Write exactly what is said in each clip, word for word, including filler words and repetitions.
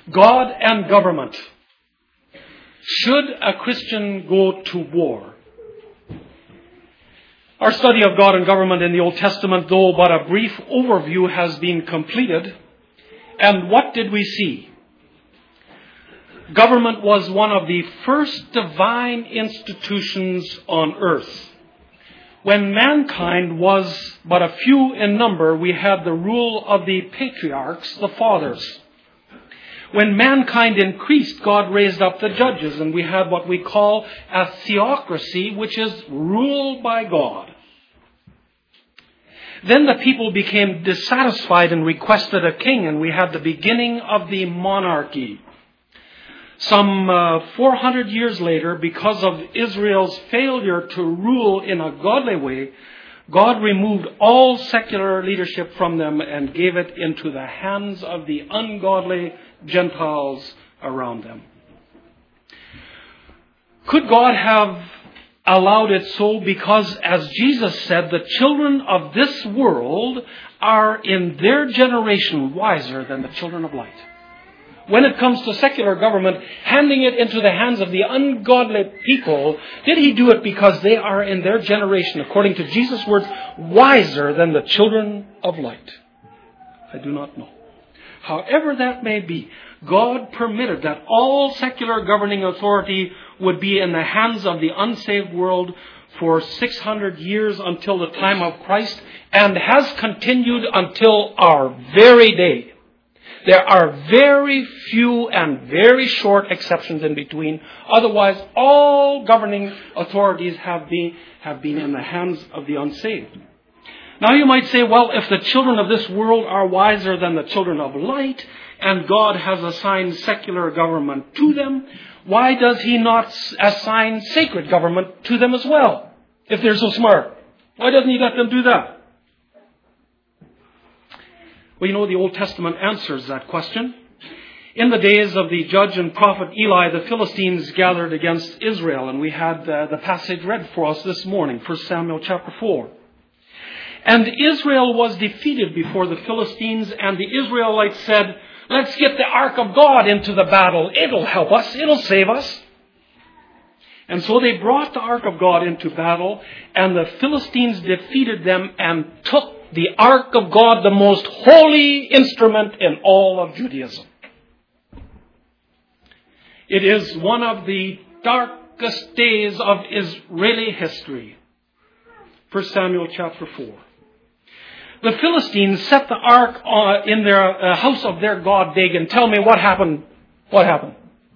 God and government. Should a Christian go to war? Our study of God and government in the Old Testament, though but a brief overview, has been completed. And what did we see? Government was one of the first divine institutions on earth. When mankind was but a few in number, we had the rule of the patriarchs, the fathers. When mankind increased, God raised up the judges, and we had what we call a theocracy, which is ruled by God. Then the people became dissatisfied and requested a king, and we had the beginning of the monarchy. Some uh, four hundred years later, because of Israel's failure to rule in a godly way, God removed all secular leadership from them and gave it into the hands of the ungodly Gentiles around them. Could God have allowed it so? Because, as Jesus said, the children of this world are in their generation wiser than the children of light. When it comes to secular government, handing it into the hands of the ungodly people, did he do it because they are in their generation, according to Jesus' words, wiser than the children of light? I do not know. However that may be, God permitted that all secular governing authority would be in the hands of the unsaved world for six hundred years until the time of Christ, and has continued until our very day. There are very few and very short exceptions in between. Otherwise, all governing authorities have been, have been in the hands of the unsaved. Now you might say, well, if the children of this world are wiser than the children of light, and God has assigned secular government to them, why does he not assign sacred government to them as well? If they're so smart, why doesn't he let them do that? Well, you know, the Old Testament answers that question. In the days of the judge and prophet Eli, the Philistines gathered against Israel, and we had uh, the passage read for us this morning, First Samuel chapter four. And Israel was defeated before the Philistines, and the Israelites said, let's get the ark of God into the battle. It'll help us. It'll save us. And so they brought the ark of God into battle, and the Philistines defeated them and took the ark of God, the most holy instrument in all of Judaism. It is one of the darkest days of Israeli history. First Samuel chapter four. The Philistines set the ark uh, in their uh, house of their god Dagon. Tell me what happened. What happened?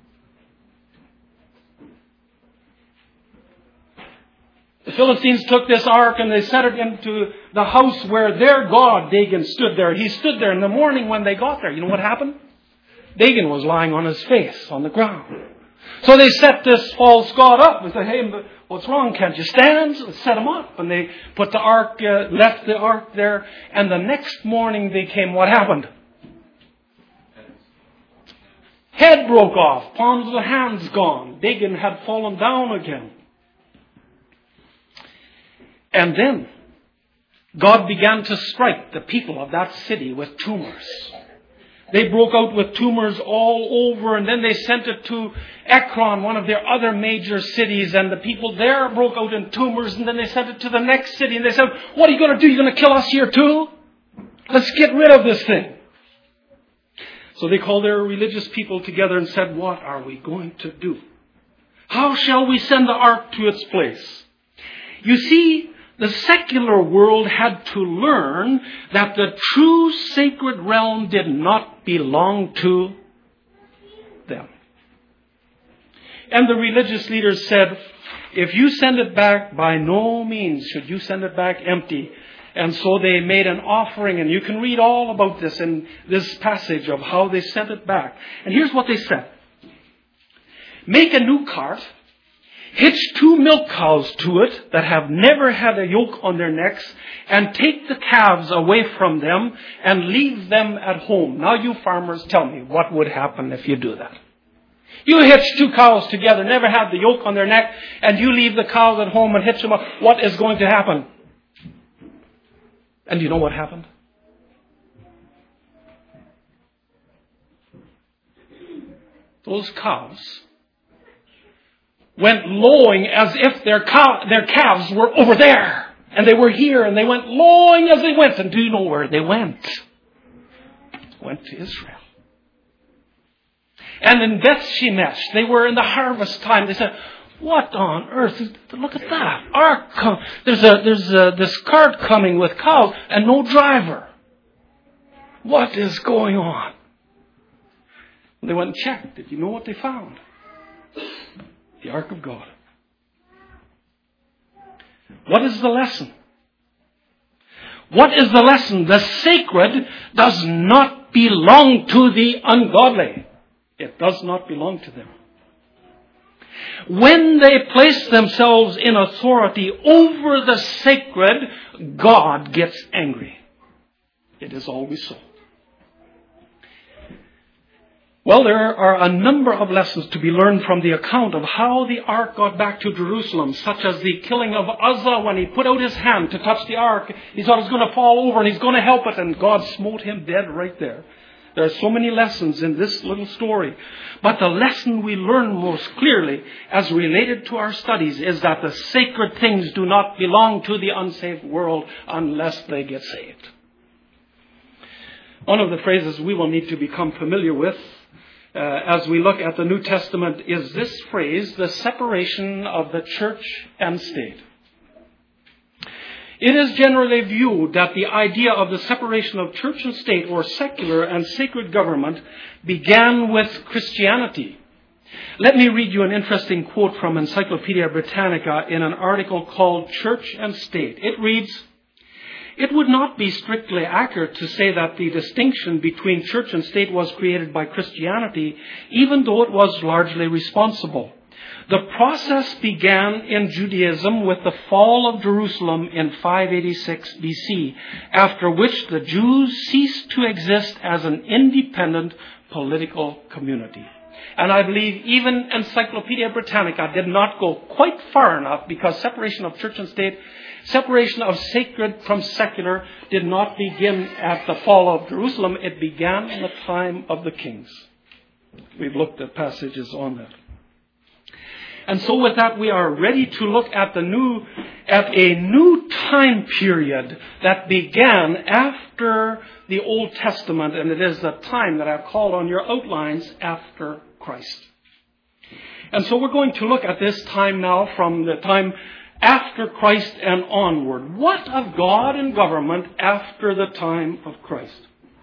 The Philistines took this ark and they set it into the house where their god Dagon stood there. He stood there in the morning when they got there. You know what happened? Dagon was lying on his face on the ground. So they set this false god up and said, hey, what's wrong? Can't you stand? Let's set him up. And they put the ark, uh, left the ark there. And the next morning they came. What happened? Head broke off. Palms of the hands gone. Dagon had fallen down again. And then God began to strike the people of that city with tumors. They broke out with tumors all over, and then they sent it to Ekron, one of their other major cities, and the people there broke out in tumors, and then they sent it to the next city, and they said, what are you going to do? You're going to kill us here too? Let's get rid of this thing. So they called their religious people together and said, what are we going to do? How shall we send the ark to its place? You see, the secular world had to learn that the true sacred realm did not belong to them. And the religious leaders said, if you send it back, by no means should you send it back empty. And so they made an offering, and you can read all about this in this passage of how they sent it back. And here's what they said. Make a new cart. Hitch two milk cows to it that have never had a yoke on their necks, and take the calves away from them and leave them at home. Now you farmers, tell me, what would happen if you do that? You hitch two cows together, never had the yoke on their neck, and you leave the cows at home and hitch them up. What is going to happen? And you know what happened? those cows went lowing as if their cow, their calves were over there. And they were here, and they went lowing as they went. And do you know where they went? They went to Israel. And in Beth Shemesh, they were in the harvest time. They said, what on earth? Look at that. Our co- there's a, there's a, this cart coming with cows and no driver. What is going on? They went and checked. Did you know what they found? The Ark of God. What is the lesson? What is the lesson? The sacred does not belong to the ungodly. It does not belong to them. When they place themselves in authority over the sacred, God gets angry. It is always so. Well, there are a number of lessons to be learned from the account of how the ark got back to Jerusalem, such as the killing of Uzzah when he put out his hand to touch the ark. He thought it was going to fall over and he's going to help it, and God smote him dead right there. There are so many lessons in this little story. But the lesson we learn most clearly as related to our studies is that the sacred things do not belong to the unsaved world unless they get saved. One of the phrases we will need to become familiar with Uh, as we look at the New Testament is this phrase, the separation of the church and state. It is generally viewed that the idea of the separation of church and state, or secular and sacred government, began with Christianity. Let me read you an interesting quote from Encyclopedia Britannica in an article called Church and State. It reads, "It would not be strictly accurate to say that the distinction between church and state was created by Christianity, even though it was largely responsible. The process began in Judaism with the fall of Jerusalem in five eighty-six B C, after which the Jews ceased to exist as an independent political community." And I believe even Encyclopedia Britannica did not go quite far enough, because separation of church and state, separation of sacred from secular, did not begin at the fall of Jerusalem. It began in the time of the kings. We've looked at passages on that. And so with that, we are ready to look at the new, at a new time period that began after the Old Testament, and it is the time that I've called on your outlines, after Christ. And so we're going to look at this time now from the time after Christ and onward. What of God and government after the time of Christ?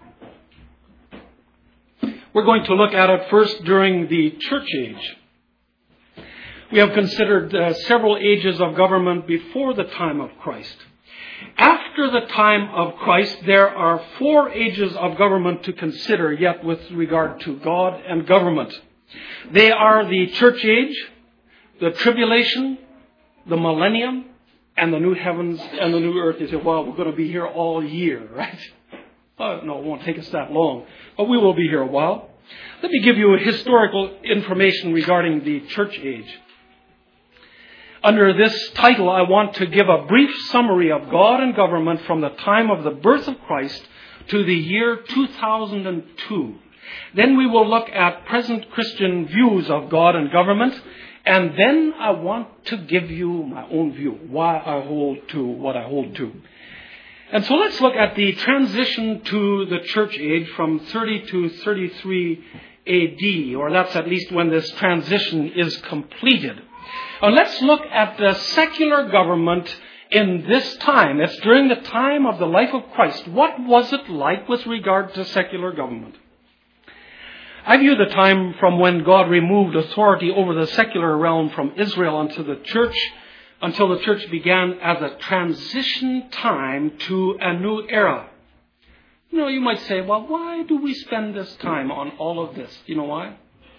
We're going to look at it first during the church age. We have considered uh, several ages of government before the time of Christ. After the time of Christ, there are four ages of government to consider yet with regard to God and government. They are the church age, the tribulation, the millennium, and the new heavens and the new earth. You say, well, we're going to be here all year, right? Oh, no, it won't take us that long, but we will be here a while. Let me give you historical information regarding the church age. Under this title, I want to give a brief summary of God and government from the time of the birth of Christ to the year two thousand two. Then we will look at present Christian views of God and government. And then I want to give you my own view, why I hold to what I hold to. And so let's look at the transition to the church age from thirty to thirty-three A D, or that's at least when this transition is completed. Now let's look at the secular government in this time. It's during the time of the life of Christ. What was it like with regard to secular government? I view the time from when God removed authority over the secular realm from Israel until the church, until the church began, as a transition time to a new era. You know, you might say, well, why do we spend this time on all of this? You know why?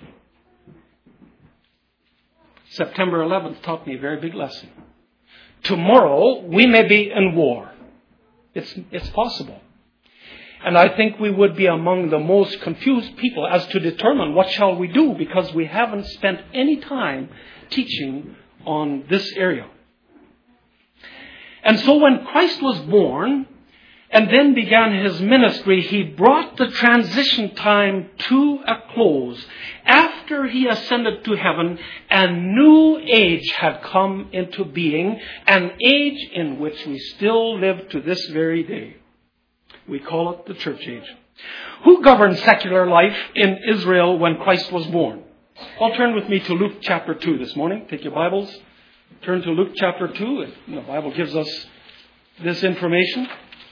September eleventh taught me a very big lesson. Tomorrow, we may be in war. It's, it's possible. And I think we would be among the most confused people as to determine what shall we do, because we haven't spent any time teaching on this area. And so when Christ was born and then began his ministry, he brought the transition time to a close. After after he ascended to heaven, a new age had come into being, an age in which we still live to this very day. We call it the church age. Who governed secular life in Israel when Christ was born? Well, turn with me to Luke chapter two this morning. Take your Bibles. Turn to Luke chapter two. The Bible gives us this information.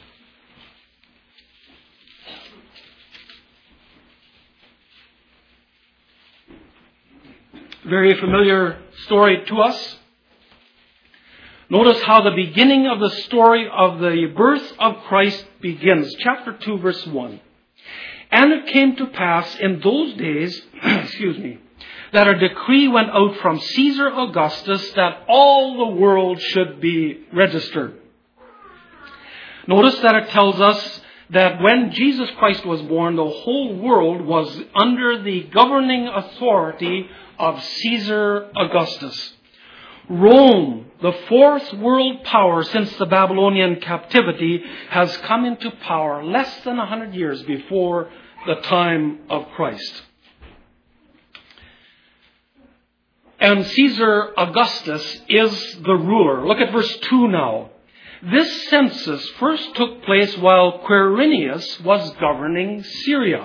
Very familiar story to us. Notice how the beginning of the story of the birth of Christ begins. Chapter two, verse one. And it came to pass in those days, excuse me, that a decree went out from Caesar Augustus that all the world should be registered. Notice that it tells us that when Jesus Christ was born, the whole world was under the governing authority of Caesar Augustus. Rome, the fourth world power since the Babylonian captivity, has come into power less than a hundred years before the time of Christ. And Caesar Augustus is the ruler. Look at verse two now. This census first took place while Quirinius was governing Syria.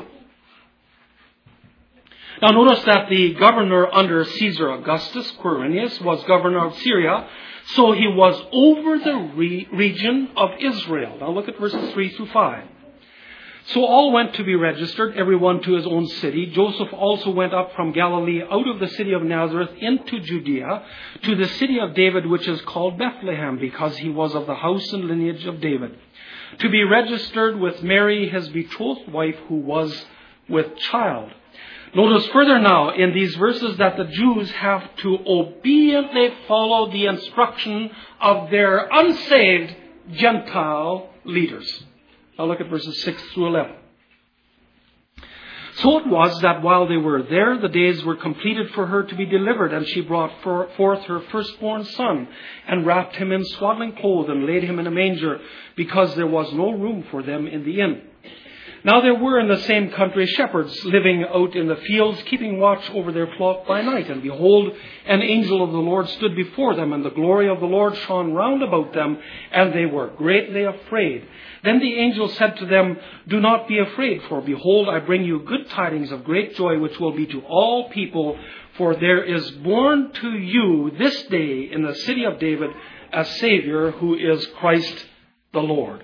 Now notice that the governor under Caesar Augustus, Quirinius, was governor of Syria, so he was over the re- region of Israel. Now look at verses three through five. So all went to be registered, everyone to his own city. Joseph also went up from Galilee out of the city of Nazareth into Judea, to the city of David, which is called Bethlehem, because he was of the house and lineage of David, to be registered with Mary, his betrothed wife, who was with child. Notice further now in these verses that the Jews have to obediently follow the instruction of their unsaved Gentile leaders. Now look at verses six through eleven. So it was that while they were there, the days were completed for her to be delivered, and she brought forth her firstborn son, and wrapped him in swaddling clothes, and laid him in a manger, because there was no room for them in the inn. Now there were in the same country shepherds living out in the fields, keeping watch over their flock by night. And behold, an angel of the Lord stood before them, and the glory of the Lord shone round about them, and they were greatly afraid. Then the angel said to them, Do not be afraid, for behold, I bring you good tidings of great joy, which will be to all people. For there is born to you this day in the city of David a Savior, who is Christ the Lord.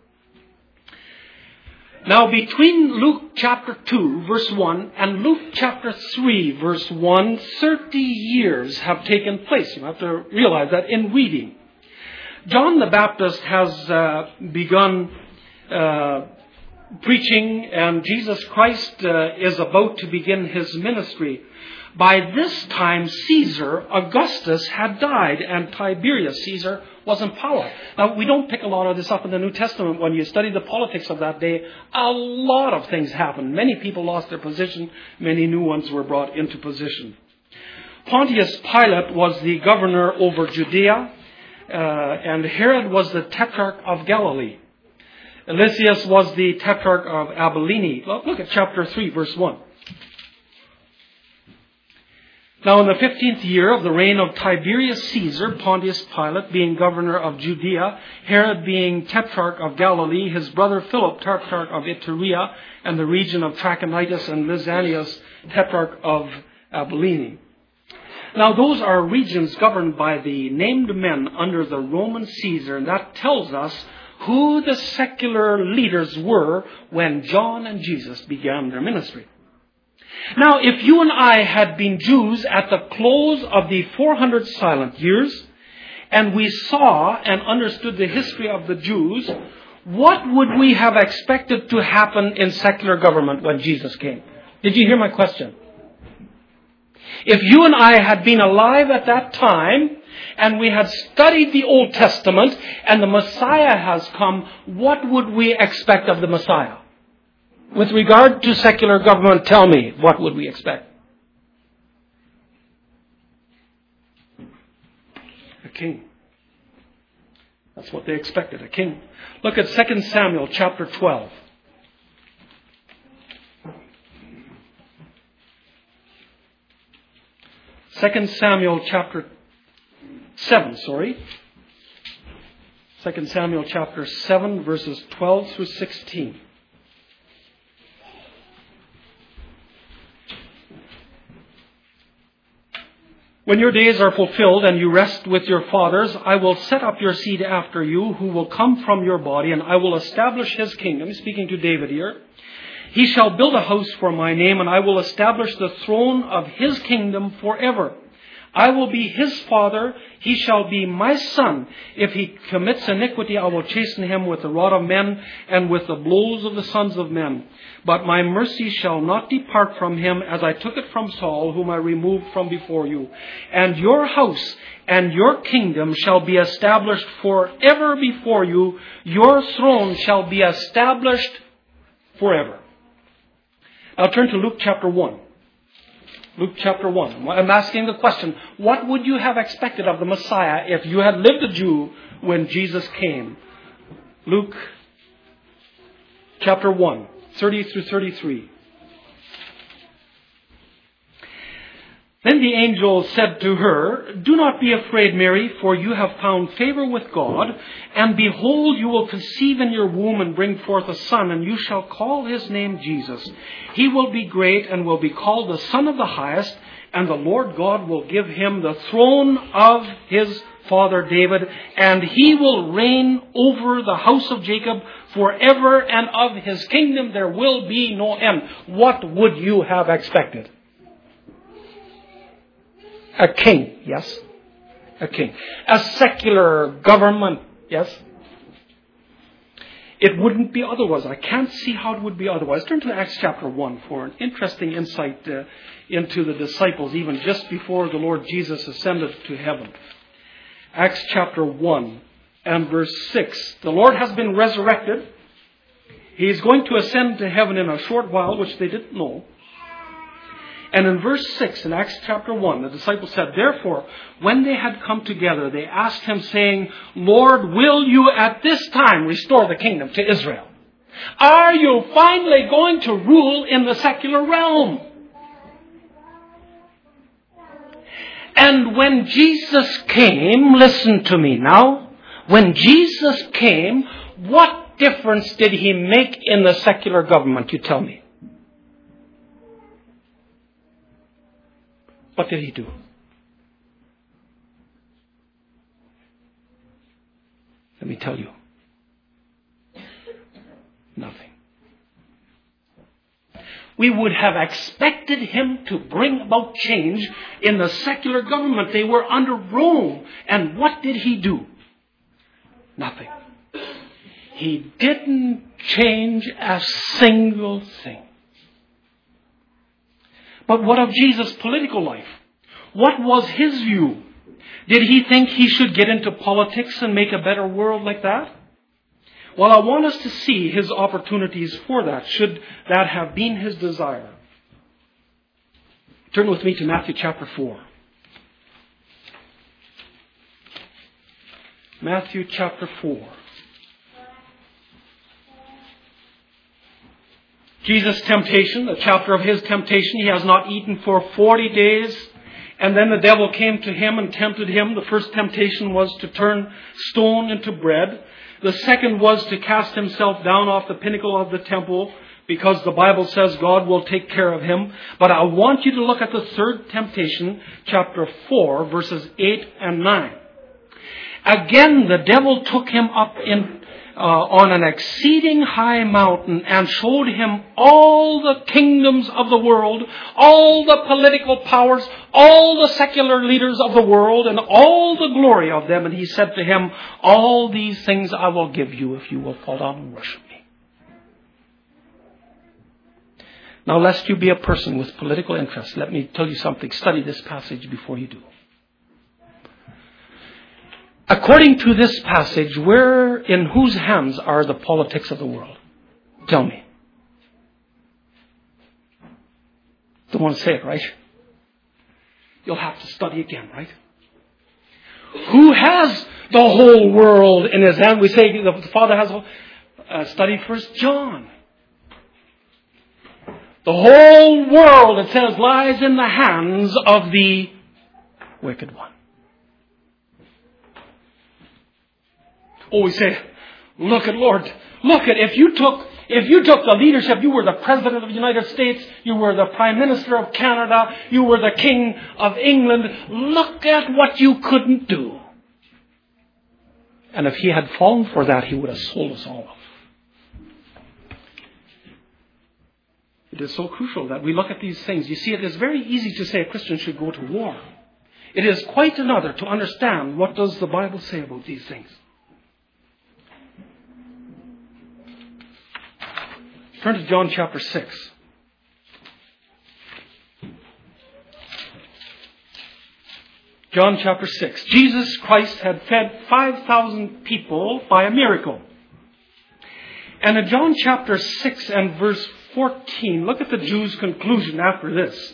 Now, between Luke chapter two, verse one, and Luke chapter three, verse one, thirty years have taken place. You have to realize that in reading. John the Baptist has uh, begun uh, preaching, and Jesus Christ uh, is about to begin his ministry. By this time, Caesar Augustus had died, and Tiberius Caesar was in power. Now, we don't pick a lot of this up in the New Testament. When you study the politics of that day, a lot of things happened. Many people lost their position. Many new ones were brought into position. Pontius Pilate was the governor over Judea, uh, and Herod was the tetrarch of Galilee. Lysias was the tetrarch of Abilene. Look at chapter three, verse one. Now in the fifteenth year of the reign of Tiberius Caesar, Pontius Pilate being governor of Judea, Herod being tetrarch of Galilee, his brother Philip tetrarch of Iturea and the region of Trachonitis, and Lysanias tetrarch of Abilene. Now those are regions governed by the named men under the Roman Caesar, and that tells us who the secular leaders were when John and Jesus began their ministry. Now, if you and I had been Jews at the close of the four hundred silent years, and we saw and understood the history of the Jews, what would we have expected to happen in secular government when Jesus came? Did you hear my question? If you and I had been alive at that time, and we had studied the Old Testament, and the Messiah has come, what would we expect of the Messiah? With regard to secular government, tell me, what would we expect? A king. That's what they expected, a king. Look at Second Samuel chapter twelve. Second Samuel chapter seven, sorry. Second Samuel chapter seven, verses twelve through sixteen. When your days are fulfilled and you rest with your fathers, I will set up your seed after you, who will come from your body, and I will establish his kingdom. Speaking to David here. He shall build a house for my name, and I will establish the throne of his kingdom forever. I will be his father, he shall be my son. If he commits iniquity, I will chasten him with the rod of men and with the blows of the sons of men. But my mercy shall not depart from him, as I took it from Saul, whom I removed from before you. And your house and your kingdom shall be established forever before you. Your throne shall be established forever. Now turn to Luke chapter one. Luke chapter one. I'm asking the question, what would you have expected of the Messiah if you had lived a Jew when Jesus came? Luke chapter one, thirty through thirty-three. Then the angel said to her, do not be afraid, Mary, for you have found favor with God. And behold, you will conceive in your womb and bring forth a son, and you shall call his name Jesus. He will be great and will be called the Son of the Highest, and the Lord God will give him the throne of his father David, and he will reign over the house of Jacob forever, and of his kingdom there will be no end. What would you have expected? A king, yes. A king. A secular government, yes. It wouldn't be otherwise. I can't see how it would be otherwise. Turn to Acts chapter one for an interesting insight uh, into the disciples, even just before the Lord Jesus ascended to heaven. Acts chapter one and verse six. The Lord has been resurrected. He is going to ascend to heaven in a short while, which they didn't know. And in verse six, in Acts chapter one, the disciples said, therefore, when they had come together, they asked him, saying, Lord, will you at this time restore the kingdom to Israel? Are you finally going to rule in the secular realm? And when Jesus came, listen to me now, when Jesus came, what difference did he make in the secular government, you tell me? What did he do? Let me tell you. Nothing. We would have expected him to bring about change in the secular government. They were under Rome. And what did he do? Nothing. He didn't change a single thing. But what of Jesus' political life? What was his view? Did he think he should get into politics and make a better world like that? Well, I want us to see his opportunities for that, should that have been his desire. Turn with me to Matthew chapter four. Matthew chapter four. Jesus' temptation, the chapter of his temptation, he has not eaten for forty days. And then the devil came to him and tempted him. The first temptation was to turn stone into bread. The second was to cast himself down off the pinnacle of the temple, because the Bible says God will take care of him. But I want you to look at the third temptation, chapter four, verses eight and nine. Again, the devil took him up in Uh, on an exceeding high mountain and showed him all the kingdoms of the world, all the political powers, all the secular leaders of the world, and all the glory of them. And he said to him, all these things I will give you if you will fall down and worship me. Now, lest you be a person with political interest, let me tell you something. Study this passage before you do. According to this passage, where, in whose hands are the politics of the world? Tell me. Don't want to say it, right? You'll have to study again, right? Who has the whole world in his hand? We say the Father has. Uh, study First John. The whole world, it says, lies in the hands of the wicked one. Oh, we say, look at Lord, look at if you took if you took the leadership, you were the President of the United States, you were the Prime Minister of Canada, you were the King of England, look at what you couldn't do. And if he had fallen for that, he would have sold us all off. It is so crucial that we look at these things. You see, it is very easy to say a Christian should go to war. It is quite another to understand what does the Bible say about these things. Turn to John chapter six. John chapter six. Jesus Christ had fed five thousand people by a miracle. And in John chapter six and verse fourteen, look at the Jews' conclusion after this.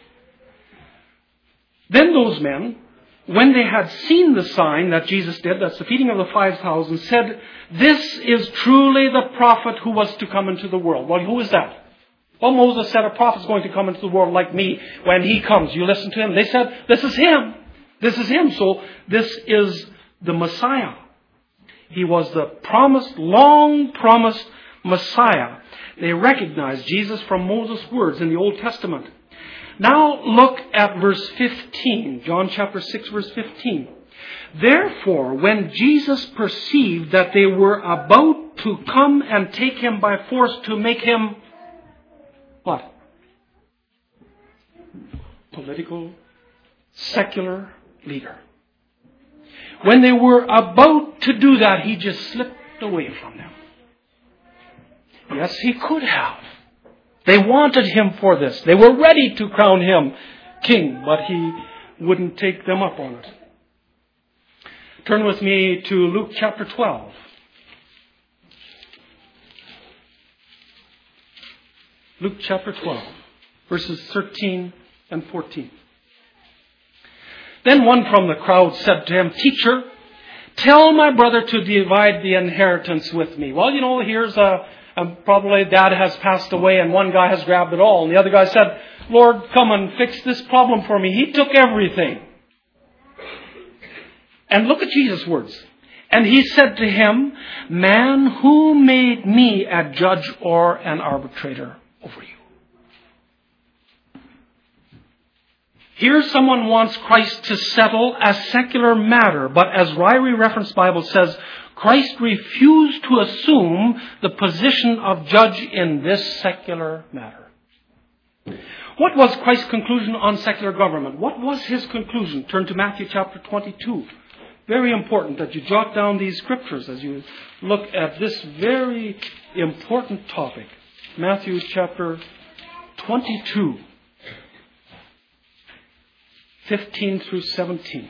Then those men, when they had seen the sign that Jesus did, that's the feeding of the five thousand, said, "This is truly the prophet who was to come into the world." Well, who is that? Well, Moses said a prophet's going to come into the world like me. When he comes, you listen to him. They said, this is him. This is him. So this is the Messiah. He was the promised, long promised Messiah. They recognized Jesus from Moses' words in the Old Testament. Now look at verse fifteen. John chapter six, verse fifteen. Therefore, when Jesus perceived that they were about to come and take him by force to make him, what? Political, secular leader. When they were about to do that, he just slipped away from them. Yes, he could have. They wanted him for this. They were ready to crown him king, but he wouldn't take them up on it. Turn with me to Luke chapter twelve. Luke chapter twelve, verses thirteen and fourteen. Then one from the crowd said to him, "Teacher, tell my brother to divide the inheritance with me." Well, you know, here's a, a probably dad has passed away and one guy has grabbed it all. And the other guy said, "Lord, come and fix this problem for me. He took everything." And look at Jesus' words. And he said to him, "Man, who made me a judge or an arbitrator over you?" Here someone wants Christ to settle a secular matter, but as Ryrie Reference Bible says, Christ refused to assume the position of judge in this secular matter. What was Christ's conclusion on secular government? What was his conclusion? Turn to Matthew chapter twenty-two. Very important that you jot down these scriptures as you look at this very important topic. Matthew chapter twenty-two. fifteen through seventeen.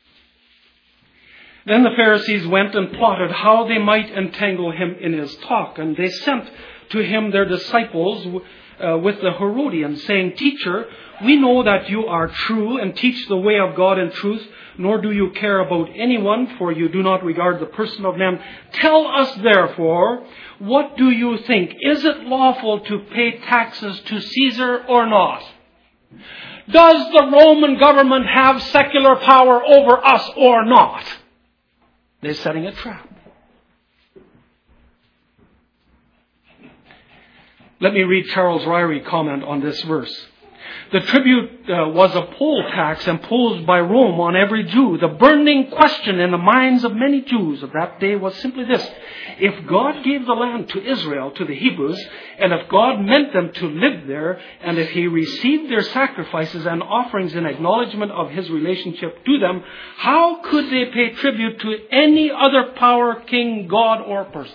Then the Pharisees went and plotted how they might entangle him in his talk. And they sent to him their disciples uh, with the Herodians, saying, "Teacher, we know that you are true and teach the way of God in truth, nor do you care about anyone, for you do not regard the person of men. Tell us, therefore, what do you think? Is it lawful to pay taxes to Caesar or not? Does the Roman government have secular power over us or not?" They're setting a trap. Let me read Charles Ryrie comment on this verse. The tribute uh, was a poll tax imposed by Rome on every Jew. The burning question in the minds of many Jews of that day was simply this: if God gave the land to Israel, to the Hebrews, and if God meant them to live there, and if he received their sacrifices and offerings in acknowledgement of his relationship to them, how could they pay tribute to any other power, king, God, or person?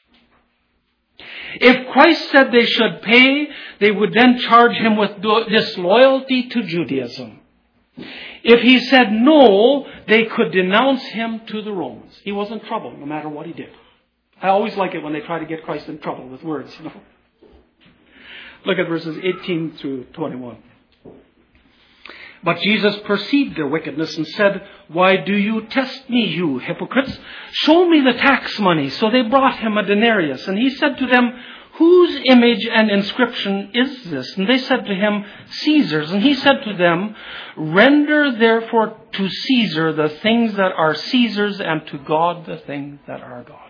If Christ said they should pay, they would then charge him with disloyalty to Judaism. If he said no, they could denounce him to the Romans. He was in trouble no matter what he did. I always like it when they try to get Christ in trouble with words. You know? Look at verses eighteen through twenty-one. But Jesus perceived their wickedness and said, "Why do you test me, you hypocrites? Show me the tax money." So they brought him a denarius. And he said to them, whose image and inscription is this? And they said to him, Caesar's. And he said to them, render therefore to Caesar the things that are Caesar's, and to God the things that are God's.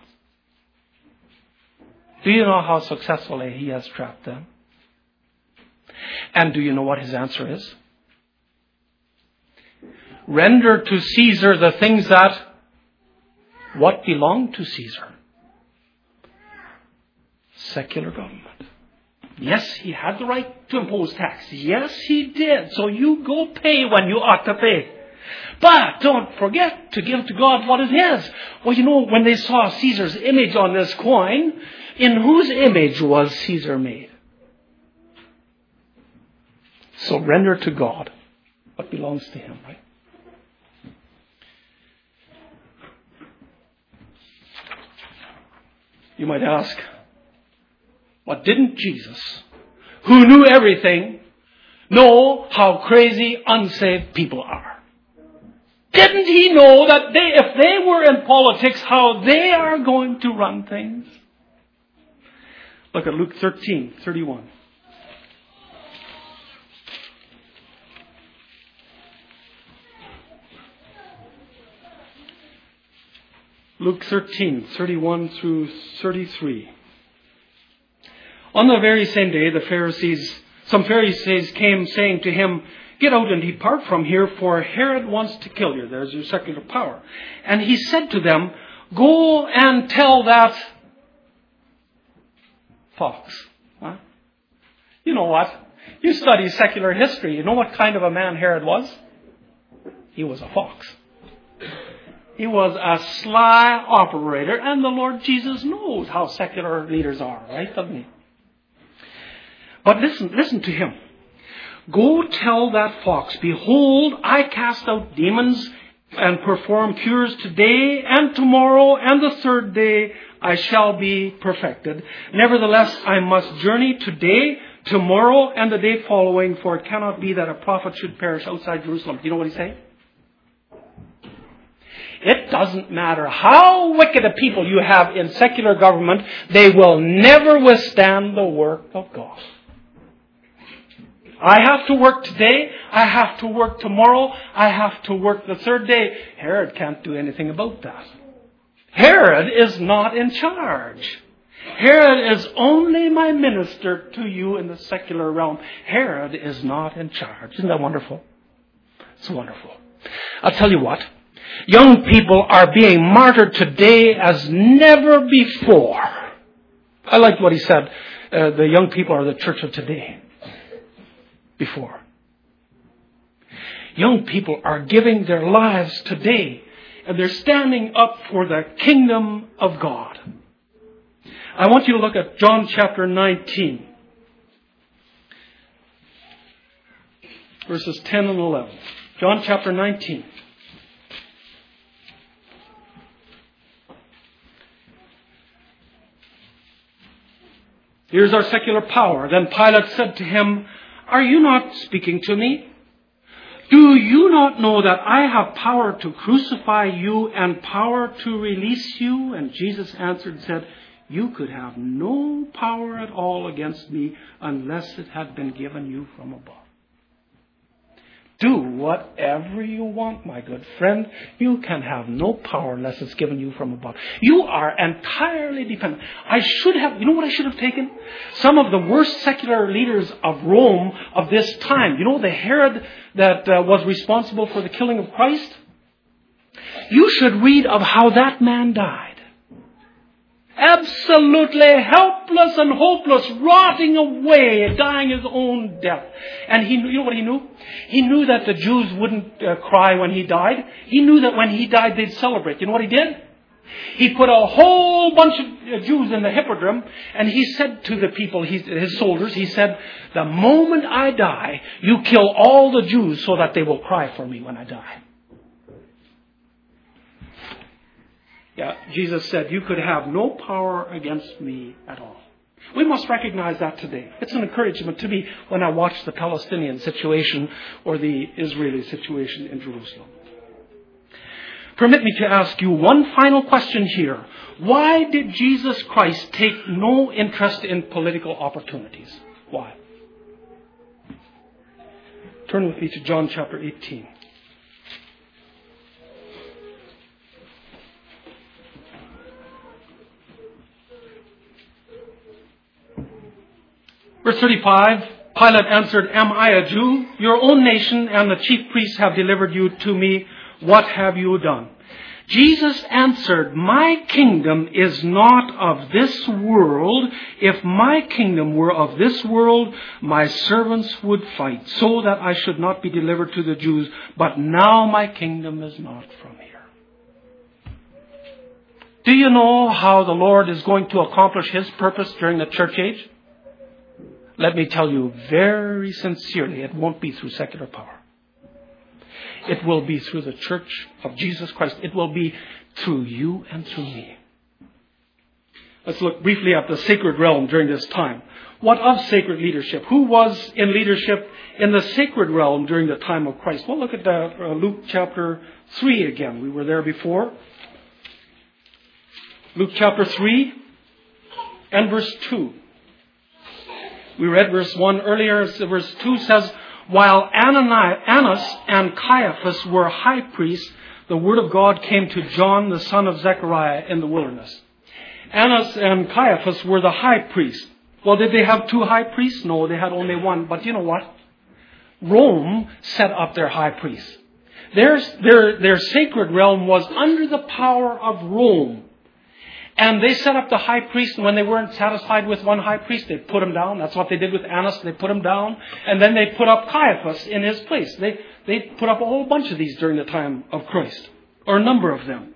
Do you know how successfully he has trapped them? And do you know what his answer is? Render to Caesar the things that what belong to Caesar? Secular government. Yes, he had the right to impose tax. Yes, he did. So you go pay when you ought to pay. But don't forget to give to God what is his. Well, you know, when they saw Caesar's image on this coin, in whose image was Caesar made? So render to God what belongs to him, right? You might ask, but didn't Jesus, who knew everything, know how crazy unsaved people are? Didn't he know that they, if they were in politics, how they are going to run things? Look at Luke thirteen thirty-one. Luke thirteen thirty-one through thirty-three. On the very same day, the Pharisees, some Pharisees came saying to him, get out and depart from here, for Herod wants to kill you. There's your secular power. And he said to them, go and tell that fox. Huh? You know what? You study secular history. You know what kind of a man Herod was? He was a fox. He was a sly operator, and the Lord Jesus knows how secular leaders are, right? Doesn't he? But listen, listen to him. Go tell that fox, behold, I cast out demons and perform cures today and tomorrow, and the third day I shall be perfected. Nevertheless, I must journey today, tomorrow, and the day following, for it cannot be that a prophet should perish outside Jerusalem. Do you know what he's saying? It doesn't matter how wicked a people you have in secular government, they will never withstand the work of God. I have to work today. I have to work tomorrow. I have to work the third day. Herod can't do anything about that. Herod is not in charge. Herod is only my minister to you in the secular realm. Herod is not in charge. Isn't that wonderful? It's wonderful. I'll tell you what. Young people are being martyred today as never before. I liked what he said. Uh, the young people are the church of today. Before. Young people are giving their lives today, and they're standing up for the kingdom of God. I want you to look at John chapter nineteen, verses ten and eleven. John chapter nineteen. Here's our secular power. Then Pilate said to him, are you not speaking to me? Do you not know that I have power to crucify you and power to release you? And Jesus answered and said, you could have no power at all against me unless it had been given you from above. Do whatever you want, my good friend. You can have no power unless it's given you from above. You are entirely dependent. I should have, you know what I should have taken? Some of the worst secular leaders of Rome of this time. You know the Herod that uh, was responsible for the killing of Christ? You should read of how that man died. Absolutely helpless and hopeless, rotting away, dying his own death. And he, you know what he knew? He knew that the Jews wouldn't uh, cry when he died. He knew that when he died, they'd celebrate. You know what he did? He put a whole bunch of Jews in the hippodrome, and he said to the people, he, his soldiers, he said, the moment I die, you kill all the Jews so that they will cry for me when I die. Yeah, Jesus said, you could have no power against me at all. We must recognize that today. It's an encouragement to me when I watch the Palestinian situation or the Israeli situation in Jerusalem. Permit me to ask you one final question here. Why did Jesus Christ take no interest in political opportunities? Why? Turn with me to John chapter eighteen. Verse thirty-five, Pilate answered, "Am I a Jew? Your own nation and the chief priests have delivered you to me. What have you done?" Jesus answered, "My kingdom is not of this world. If my kingdom were of this world, my servants would fight, so that I should not be delivered to the Jews. But now my kingdom is not from here." Do you know how the Lord is going to accomplish His purpose during the church age? Let me tell you very sincerely, it won't be through secular power. It will be through the church of Jesus Christ. It will be through you and through me. Let's look briefly at the sacred realm during this time. What of sacred leadership? Who was in leadership in the sacred realm during the time of Christ? Well, look at that, uh, Luke chapter three again. We were there before. Luke chapter three and verse two. We read verse one earlier. Verse two says, "While Annas and Caiaphas were high priests, the word of God came to John, the son of Zechariah, in the wilderness." Annas and Caiaphas were the high priests. Well, did they have two high priests? No, they had only one. But you know what? Rome set up their high priests. Their, their, their sacred realm was under the power of Rome. And they set up the high priest, and when they weren't satisfied with one high priest, they put him down. That's what they did with Annas. They put him down. And then they put up Caiaphas in his place. They, they put up a whole bunch of these during the time of Christ, or a number of them.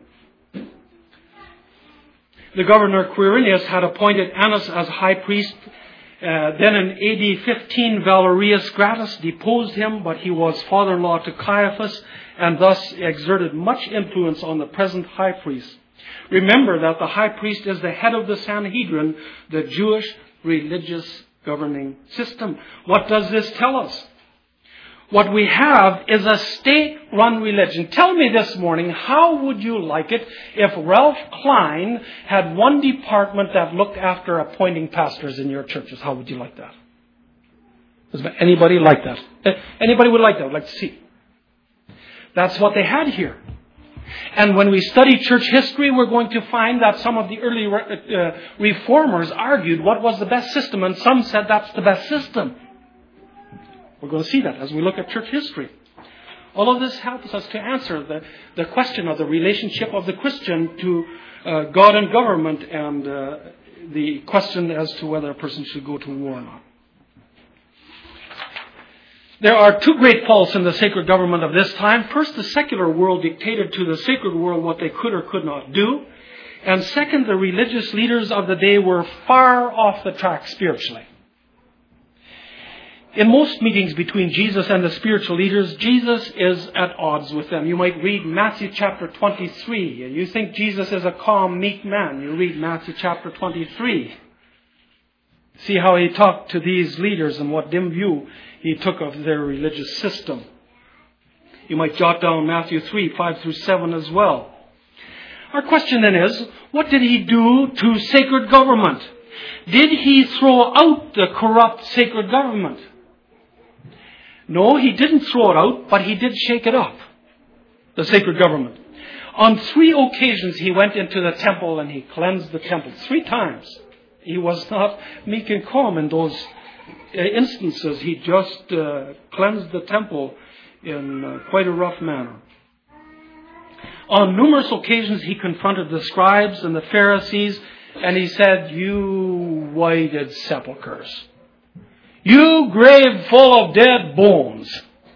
The governor Quirinius had appointed Annas as high priest. Uh, then in A D fifteen, Valerius Gratus deposed him, but he was father-in-law to Caiaphas, and thus exerted much influence on the present high priest. Remember that the high priest is the head of the Sanhedrin, the Jewish religious governing system. What does this tell us? What we have is a state-run religion. Tell me this morning, how would you like it if Ralph Klein had one department that looked after appointing pastors in your churches? How would you like that? Does anybody like that? Anybody would like that? Would like to see? That's what they had here. And when we study church history, we're going to find that some of the early uh, reformers argued what was the best system, and some said that's the best system. We're going to see that as we look at church history. All of this helps us to answer the, the question of the relationship of the Christian to uh, God and government, and uh, the question as to whether a person should go to war or not. There are two great faults in the sacred government of this time. First, the secular world dictated to the sacred world what they could or could not do. And second, the religious leaders of the day were far off the track spiritually. In most meetings between Jesus and the spiritual leaders, Jesus is at odds with them. You might read Matthew chapter twenty-three. You think Jesus is a calm, meek man. You read Matthew chapter twenty-three. See how he talked to these leaders and what dim view he took of their religious system. You might jot down Matthew three, five through seven as well. Our question then is, what did he do to sacred government? Did he throw out the corrupt sacred government? No, he didn't throw it out, but he did shake it up, the sacred government. On three occasions he went into the temple and he cleansed the temple. Three times. He was not meek and calm in those instances. He just uh, cleansed the temple in uh, quite a rough manner. On numerous occasions he confronted the scribes and the Pharisees, and he said, "You whited sepulchres. You grave full of dead bones."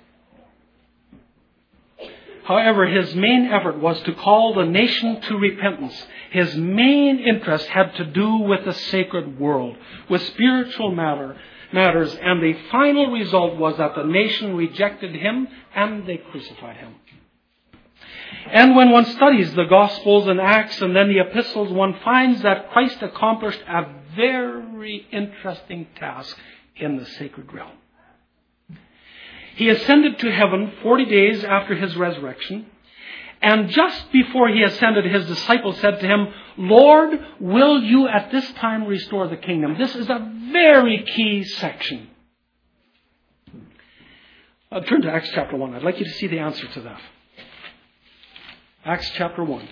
However, his main effort was to call the nation to repentance. His main interest had to do with the sacred world, with spiritual matter, matters, and the final result was that the nation rejected him and they crucified him. And when one studies the Gospels and Acts and then the Epistles, one finds that Christ accomplished a very interesting task in the sacred realm. He ascended to heaven forty days after his resurrection, And just before he ascended, his disciples said to him, Lord, will you at this time restore the kingdom? This is a very key section. I'll turn to Acts chapter one. I'd like you to see the answer to that. Acts chapter one.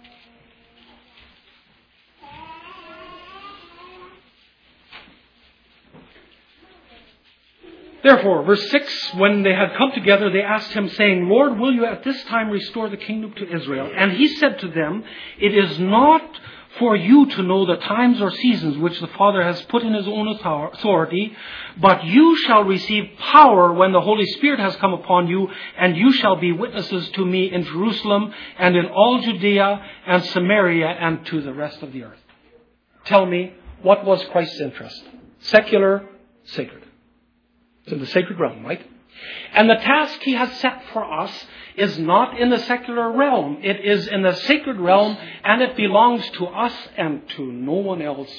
Therefore, verse six, when they had come together, they asked him, saying, Lord, will you at this time restore the kingdom to Israel? And he said to them, it is not for you to know the times or seasons which the Father has put in his own authority, but you shall receive power when the Holy Spirit has come upon you, and you shall be witnesses to me in Jerusalem and in all Judea and Samaria and to the rest of the earth. Tell me, what was Christ's interest? Secular, sacred. It's in the sacred realm, right? And the task he has set for us is not in the secular realm. It is in the sacred realm, and it belongs to us and to no one else.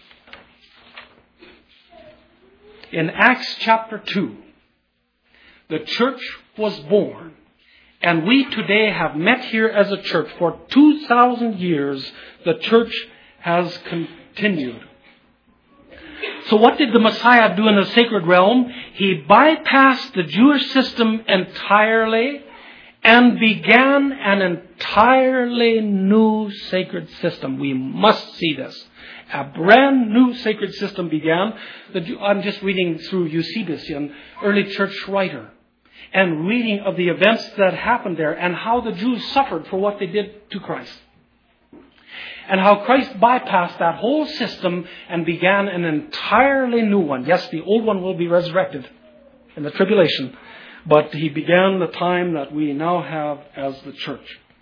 In Acts chapter two, the church was born, and we today have met here as a church. For two thousand years, the church has continued. So what did the Messiah do in the sacred realm? He bypassed the Jewish system entirely and began an entirely new sacred system. We must see this. A brand new sacred system began. I'm just reading through Eusebius, an early church writer, and reading of the events that happened there and how the Jews suffered for what they did to Christ. And how Christ bypassed that whole system and began an entirely new one. Yes, the old one will be resurrected in the tribulation. But he began the time that we now have as the church.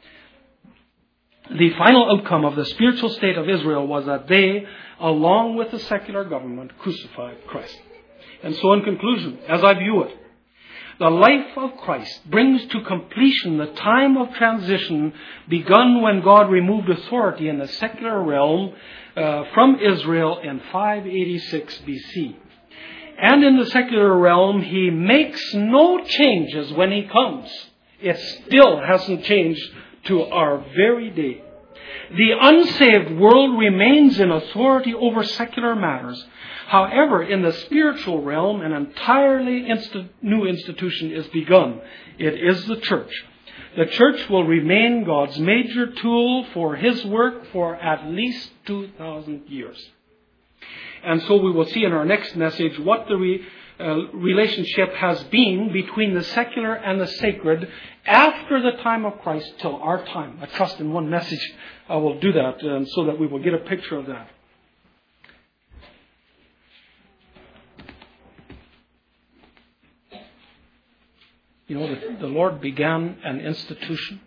The final outcome of the spiritual state of Israel was that they, along with the secular government, crucified Christ. And so in conclusion, as I view it, the life of Christ brings to completion the time of transition begun when God removed authority in the secular realm uh, from Israel in five eighty-six B C. And in the secular realm, he makes no changes when he comes. It still hasn't changed to our very day. The unsaved world remains in authority over secular matters. However, in the spiritual realm, an entirely insti- new institution is begun. It is the church. The church will remain God's major tool for his work for at least two thousand years. And so we will see in our next message what the re, uh, relationship has been between the secular and the sacred after the time of Christ till our time. I trust in one message I will do that um, so that we will get a picture of that. You know, the, the Lord began an institution.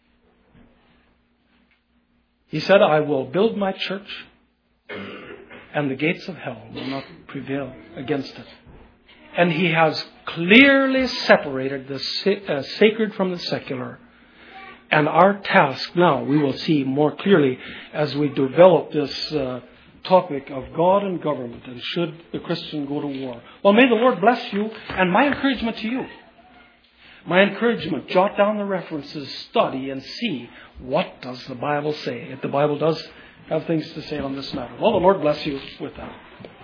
He said, I will build my church, and the gates of hell will not prevail against it. And he has clearly separated the uh, sacred from the secular. And our task now, we will see more clearly as we develop this uh, topic of God and government, and should the Christian go to war. Well, may the Lord bless you, and my encouragement to you. My encouragement, jot down the references, study, and see what does the Bible say. If the Bible does have things to say on this matter. Well, the Lord bless you with that.